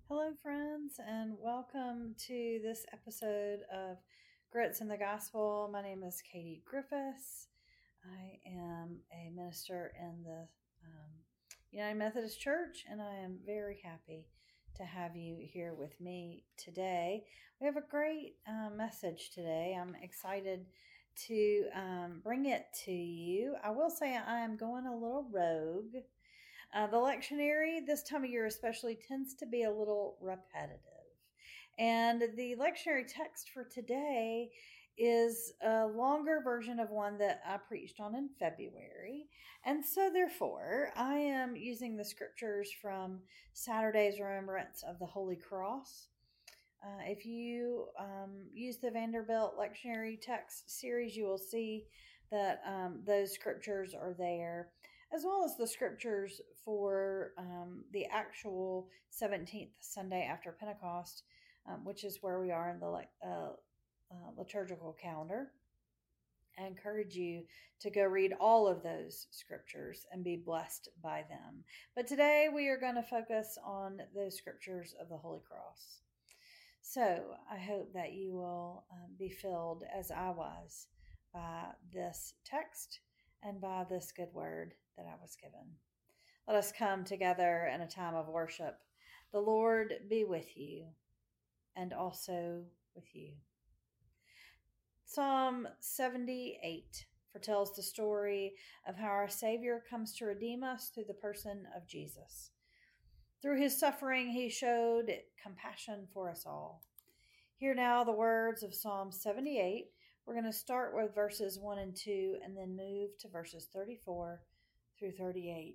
Hello, friends, and welcome to this episode of Grits in the Gospel. My name is Katie Griffiths. I am a minister in the United Methodist Church, and I am very happy to have you here with me today. We have a great message today. I'm excited to bring it to you. I will say I am going a little rogue. The lectionary this time of year especially tends to be a little repetitive. And the lectionary text for today is a longer version of one that I preached on in February. And so, therefore, I am using the scriptures from Saturday's Remembrance of the Holy Cross. If you use the Vanderbilt lectionary text series, you will see that those scriptures are there, as well as the scriptures for the actual 17th Sunday after Pentecost, which is where we are in the liturgical calendar. I encourage you to go read all of those scriptures and be blessed by them. But today we are going to focus on those scriptures of the Holy Cross. So I hope that you will be filled, as I was, by this text and by this good word that I was given. Let us come together in a time of worship. The Lord be with you and also with you. Psalm 78 foretells the story of how our Savior comes to redeem us through the person of Jesus. Through his suffering, he showed compassion for us all. Hear now the words of Psalm 78. We're going to start with verses 1 and 2 and then move to verses 34 through 38.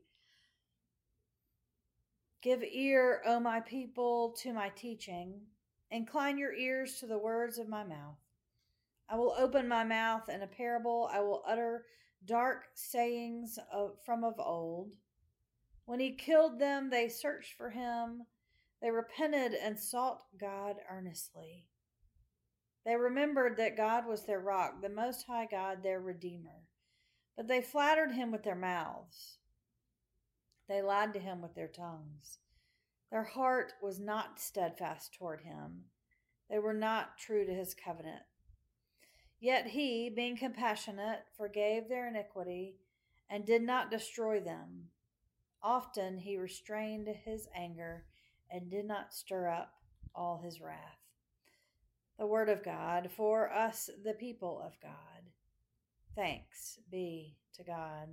Give ear, O my people, to my teaching. Incline your ears to the words of my mouth. I will open my mouth in a parable. I will utter dark sayings from of old. When he killed them, they searched for him. They repented and sought God earnestly. They remembered that God was their rock, the Most High God, their Redeemer. But they flattered him with their mouths. They lied to him with their tongues. Their heart was not steadfast toward him. They were not true to his covenant. Yet he, being compassionate, forgave their iniquity and did not destroy them. Often he restrained his anger and did not stir up all his wrath. The word of God for us, the people of God. Thanks be to God.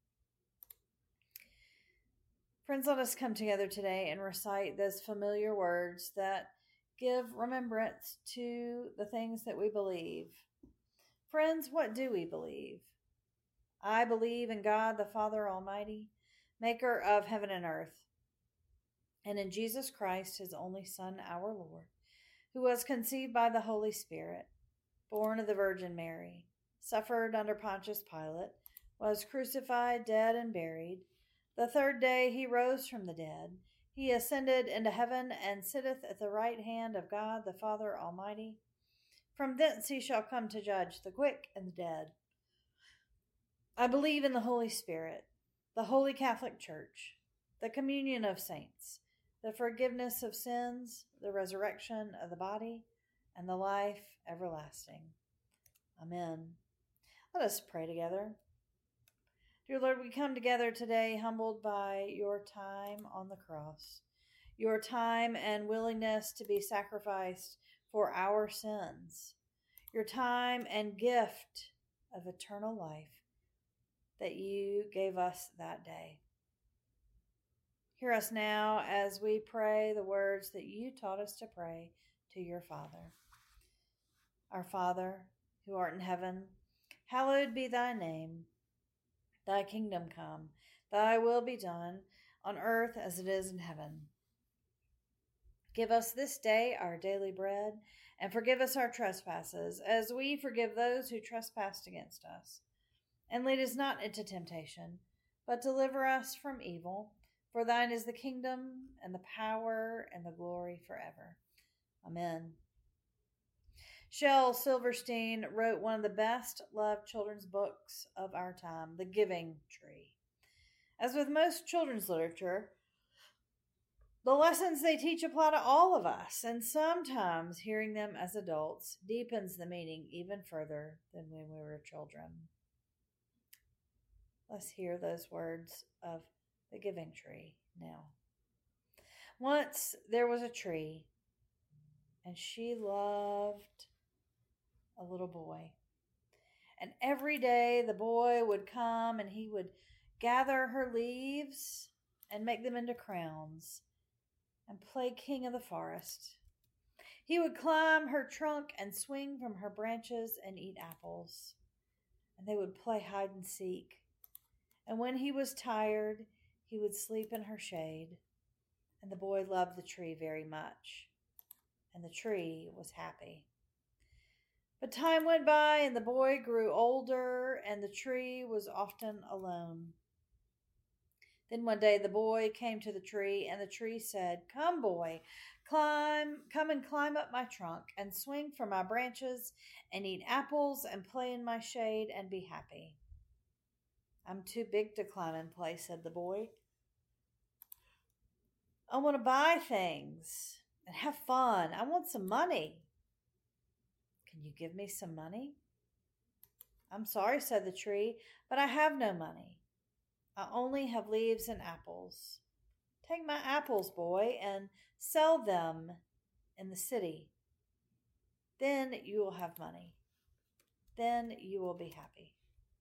Friends, let us come together today and recite those familiar words that give remembrance to the things that we believe. Friends, what do we believe? I believe in God, the Father Almighty, maker of heaven and earth, and in Jesus Christ, his only Son, our Lord, who was conceived by the Holy Spirit, born of the Virgin Mary, suffered under Pontius Pilate, was crucified, dead, and buried. The third day he rose from the dead. He ascended into heaven and sitteth at the right hand of God, the Father Almighty. From thence he shall come to judge the quick and the dead. I believe in the Holy Spirit, the Holy Catholic Church, the communion of saints, the forgiveness of sins, the resurrection of the body, and the life everlasting. Amen. Let us pray together. Dear Lord, we come together today humbled by your time on the cross, your time and willingness to be sacrificed for our sins, your time and gift of eternal life that you gave us that day. Hear us now as we pray the words that you taught us to pray to your Father. Our Father, who art in heaven, hallowed be thy name. Thy kingdom come, thy will be done on earth as it is in heaven. Give us this day our daily bread, and forgive us our trespasses, as we forgive those who trespass against us. And lead us not into temptation, but deliver us from evil. For thine is the kingdom, and the power, and the glory forever. Amen. Shel Silverstein wrote one of the best loved children's books of our time, The Giving Tree. As with most children's literature, The lessons they teach apply to all of us, and sometimes hearing them as adults deepens the meaning even further than when we were children. Let's hear those words of the giving tree now. Once there was a tree, and she loved a little boy. And every day the boy would come and he would gather her leaves and make them into crowns and play king of the forest. He would climb her trunk and swing from her branches and eat apples. And they would play hide and seek. And when he was tired, he would sleep in her shade. And the boy loved the tree very much. And the tree was happy. But time went by and the boy grew older and the tree was often alone. Then one day the boy came to the tree and the tree said, "Come, boy, come and climb up my trunk and swing from my branches and eat apples and play in my shade and be happy." "I'm too big to climb and play," said the boy. "I want to buy things and have fun. I want some money." "Can you give me some money?" "I'm sorry," said the tree, "but I have no money. I only have leaves and apples. Take my apples, boy, and sell them in the city. Then you will have money. Then you will be happy."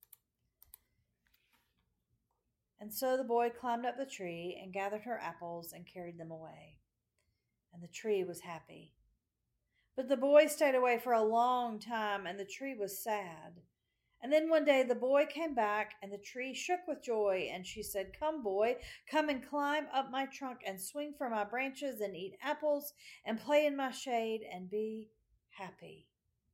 And so the boy climbed up the tree and gathered her apples and carried them away. And the tree was happy. But the boy stayed away for a long time, and the tree was sad. And then one day the boy came back, and the tree shook with joy, and she said, "Come, boy, come and climb up my trunk and swing from my branches and eat apples and play in my shade and be happy."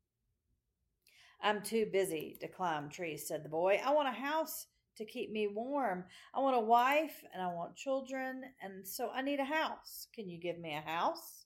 "I'm too busy to climb trees," said the boy. "I want a house to keep me warm. I want a wife and I want children, and so I need a house. Can you give me a house?"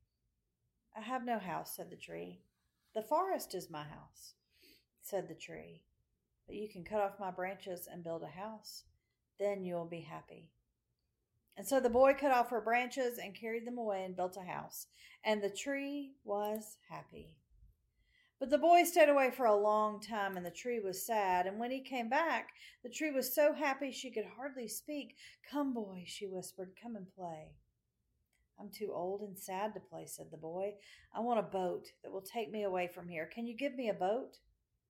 "I have no house," said the tree. "The forest is my house," said the tree. "But you can cut off my branches and build a house. Then you will be happy." And so the boy cut off her branches and carried them away and built a house. And the tree was happy. But the boy stayed away for a long time, and the tree was sad. And when he came back, the tree was so happy she could hardly speak. "Come, boy," she whispered, "come and play." "I'm too old and sad to play," said the boy. "I want a boat that will take me away from here. Can you give me a boat?"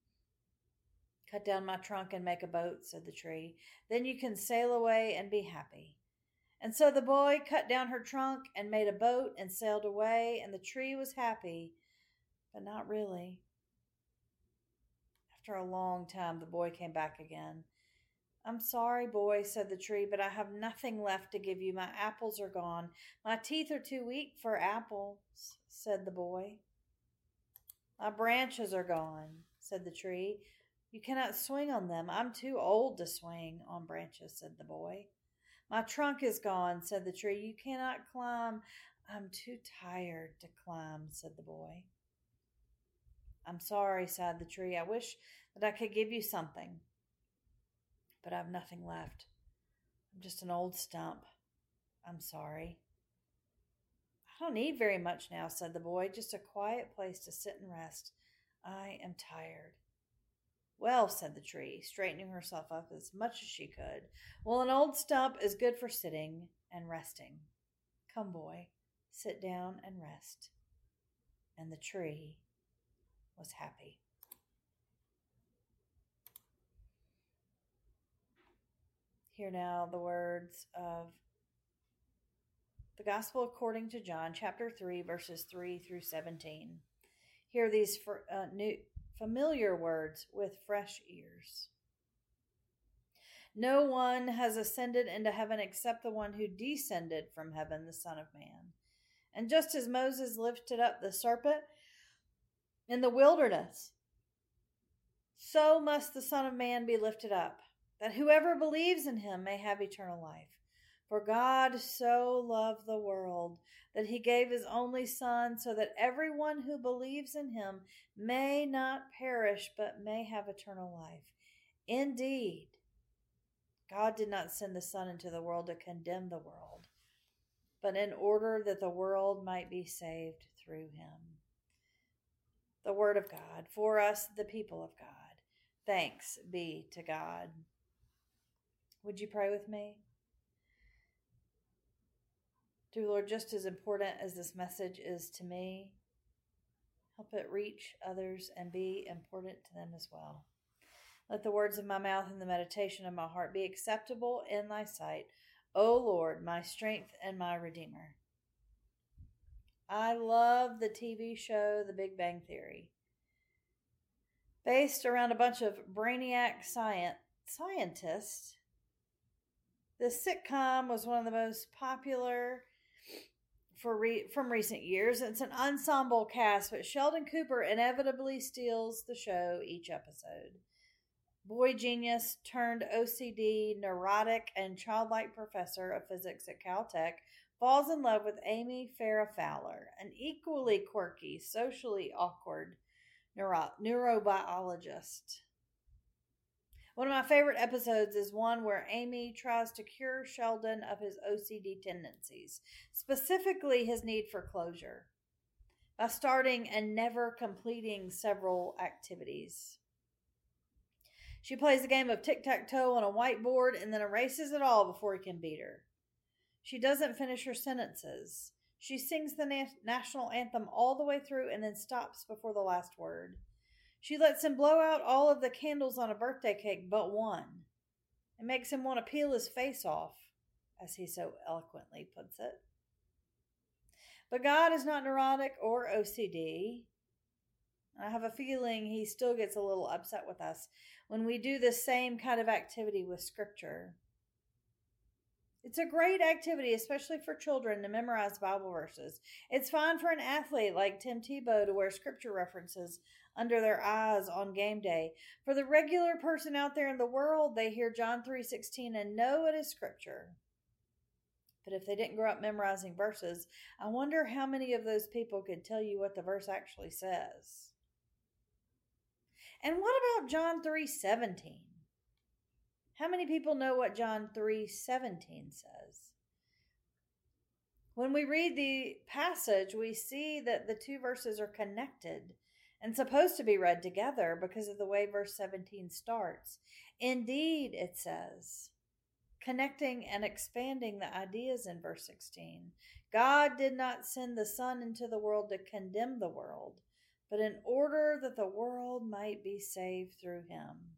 "Cut down my trunk and make a boat," said the tree. "Then you can sail away and be happy." And so the boy cut down her trunk and made a boat and sailed away, and the tree was happy, but not really. After a long time, the boy came back again. "I'm sorry, boy," said the tree, "but I have nothing left to give you. My apples are gone. My teeth are too weak for apples," said the boy. "My branches are gone," said the tree. "You cannot swing on them. I'm too old to swing on branches," said the boy. "My trunk is gone," said the tree. "You cannot climb. I'm too tired to climb," said the boy. "I'm sorry," sighed the tree. "I wish that I could give you something, but I have nothing left. I'm just an old stump. I'm sorry." "I don't need very much now," said the boy. "Just a quiet place to sit and rest. I am tired." "Well," said the tree, straightening herself up as much as she could, "well, an old stump is good for sitting and resting. Come, boy, sit down and rest." And the tree was happy. Hear now the words of the Gospel according to John, chapter 3, verses 3 through 17. Hear these new familiar words with fresh ears. "No one has ascended into heaven except the one who descended from heaven, the Son of Man. And just as Moses lifted up the serpent in the wilderness, so must the Son of Man be lifted up, that whoever believes in him may have eternal life. For God so loved the world that he gave his only Son, so that everyone who believes in him may not perish, but may have eternal life. Indeed, God did not send the Son into the world to condemn the world, but in order that the world might be saved through him. The word of God, for us, the people of God. Thanks be to God. Would you pray with me? Dear Lord, just as important as this message is to me, help it reach others and be important to them as well. Let the words of my mouth and the meditation of my heart be acceptable in thy sight, O Lord, my strength and my redeemer. I love the TV show The Big Bang Theory. Based around a bunch of brainiac scientists, this sitcom was one of the most popular from recent years. It's an ensemble cast, but Sheldon Cooper inevitably steals the show each episode. Boy genius turned OCD, neurotic, and childlike professor of physics at Caltech falls in love with Amy Farrah Fowler, an equally quirky, socially awkward neurobiologist. One of my favorite episodes is one where Amy tries to cure Sheldon of his OCD tendencies, specifically his need for closure, by starting and never completing several activities. She plays a game of tic-tac-toe on a whiteboard and then erases it all before he can beat her. She doesn't finish her sentences. She sings the national anthem all the way through and then stops before the last word. She lets him blow out all of the candles on a birthday cake but one. It makes him want to peel his face off, as he so eloquently puts it. But God is not neurotic or OCD. I have a feeling he still gets a little upset with us when we do the same kind of activity with Scripture. It's a great activity, especially for children, to memorize Bible verses. It's fine for an athlete like Tim Tebow to wear Scripture references under their eyes on game day. For the regular person out there in the world, they hear John 3:16 and know it is Scripture. But if they didn't grow up memorizing verses, I wonder how many of those people could tell you what the verse actually says. And what about John 3:17? How many people know what John 3:17 says? When we read the passage, we see that the two verses are connected and supposed to be read together because of the way verse 17 starts. Indeed, it says, connecting and expanding the ideas in verse 16. God did not send the Son into the world to condemn the world, but in order that the world might be saved through him.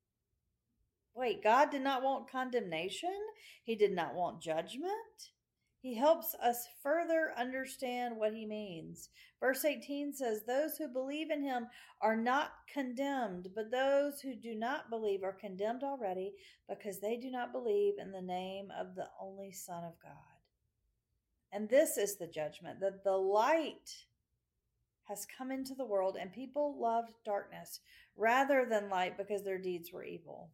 Wait, God did not want condemnation? He did not want judgment? He helps us further understand what he means. Verse 18 says, those who believe in him are not condemned, but those who do not believe are condemned already because they do not believe in the name of the only Son of God. And this is the judgment, that the light has come into the world and people loved darkness rather than light because their deeds were evil.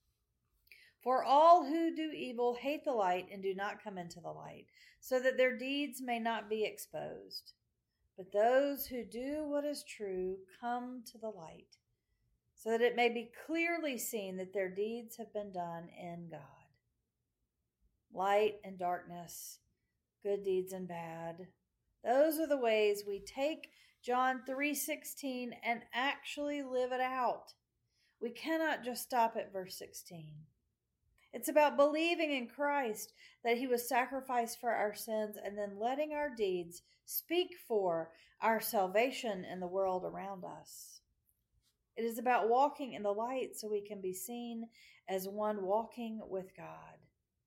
For all who do evil hate the light and do not come into the light, so that their deeds may not be exposed. But those who do what is true come to the light, so that it may be clearly seen that their deeds have been done in God. Light and darkness, good deeds and bad. Those are the ways we take John 3:16 and actually live it out. We cannot just stop at verse 16. It's about believing in Christ, that he was sacrificed for our sins, and then letting our deeds speak for our salvation in the world around us. It is about walking in the light so we can be seen as one walking with God.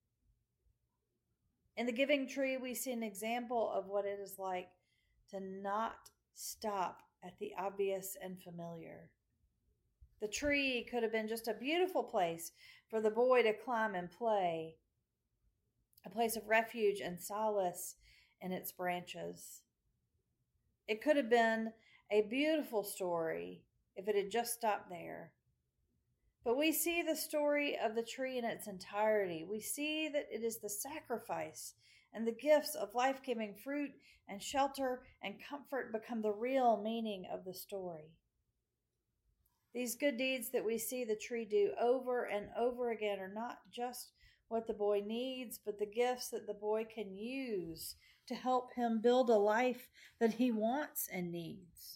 In the giving tree, we see an example of what it is like to not stop at the obvious and familiar. The tree could have been just a beautiful place for the boy to climb and play, a place of refuge and solace in its branches. It could have been a beautiful story if it had just stopped there. But we see the story of the tree in its entirety. We see that it is the sacrifice and the gifts of life-giving fruit and shelter and comfort become the real meaning of the story. These good deeds that we see the tree do over and over again are not just what the boy needs, but the gifts that the boy can use to help him build a life that he wants and needs.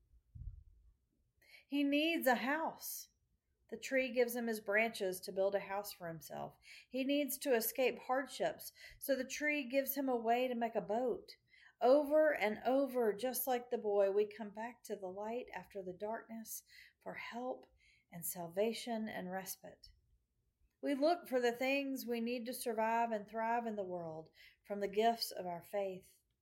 He needs a house. The tree gives him his branches to build a house for himself. He needs to escape hardships, so the tree gives him a way to make a boat. Over and over, just like the boy, we come back to the light after the darkness for help and salvation and respite. We look for the things we need to survive and thrive in the world from the gifts of our faith.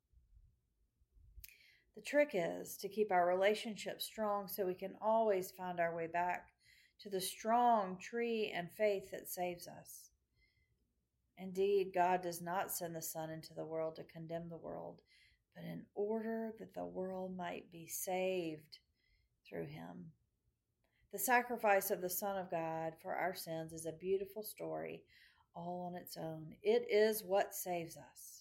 The trick is to keep our relationships strong so we can always find our way back to the strong tree and faith that saves us. Indeed, God does not send the Son into the world to condemn the world, but in order that the world might be saved through him. The sacrifice of the Son of God for our sins is a beautiful story all on its own. It is what saves us.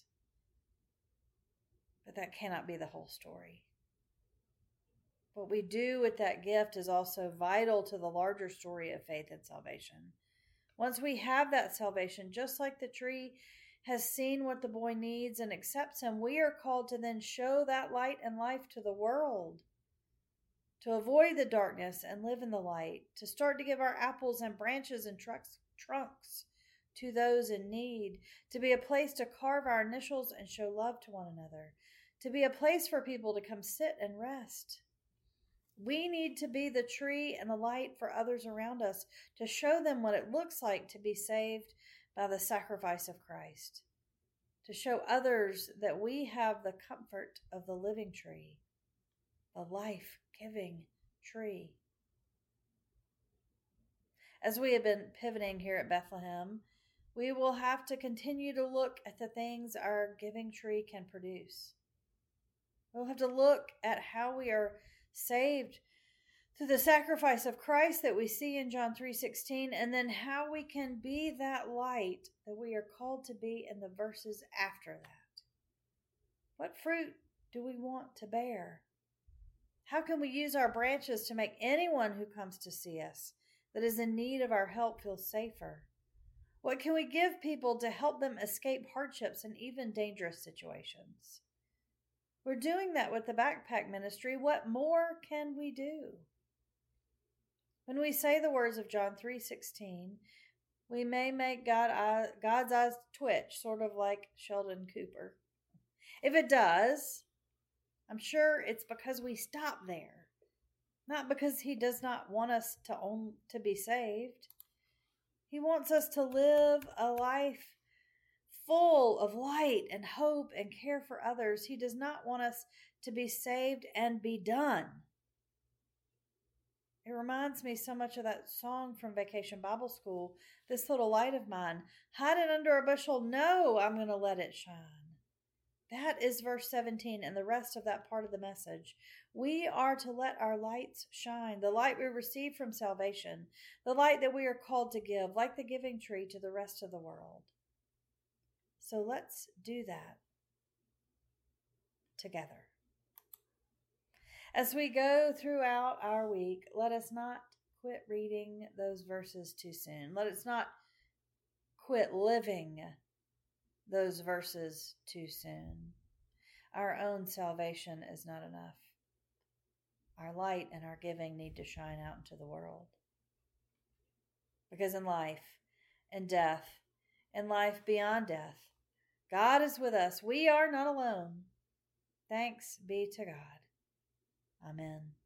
But that cannot be the whole story. What we do with that gift is also vital to the larger story of faith and salvation. Once we have that salvation, just like the tree has seen what the boy needs and accepts him, we are called to then show that light and life to the world, to avoid the darkness and live in the light, to start to give our apples and branches and trunks to those in need, to be a place to carve our initials and show love to one another, to be a place for people to come sit and rest. We need to be the tree and the light for others around us, to show them what it looks like to be saved by the sacrifice of Christ, to show others that we have the comfort of the living tree, the life-giving tree. As we have been pivoting here at Bethlehem, we will have to continue to look at the things our giving tree can produce. We'll have to look at how we are saved through the sacrifice of Christ that we see in John 3:16, and then how we can be that light that we are called to be in the verses after that. What fruit do we want to bear? How can we use our branches to make anyone who comes to see us that is in need of our help feel safer? What can we give people to help them escape hardships and even dangerous situations? We're doing that with the backpack ministry. What more can we do? When we say the words of John 3:16, we may make God's eyes twitch, sort of like Sheldon Cooper. If it does, I'm sure it's because we stop there, not because he does not want us to be saved. He wants us to live a life full of light and hope and care for others. He does not want us to be saved and be done. It reminds me so much of that song from Vacation Bible School, This Little Light of Mine. Hide it under a bushel. No, I'm going to let it shine. That is verse 17 and the rest of that part of the message. We are to let our lights shine, the light we receive from salvation, the light that we are called to give, like the giving tree, to the rest of the world. So let's do that together. As we go throughout our week, let us not quit reading those verses too soon. Let us not quit living those verses too soon. Our own salvation is not enough. Our light and our giving need to shine out into the world. Because in life, in death, in life beyond death, God is with us. We are not alone. Thanks be to God. Amen.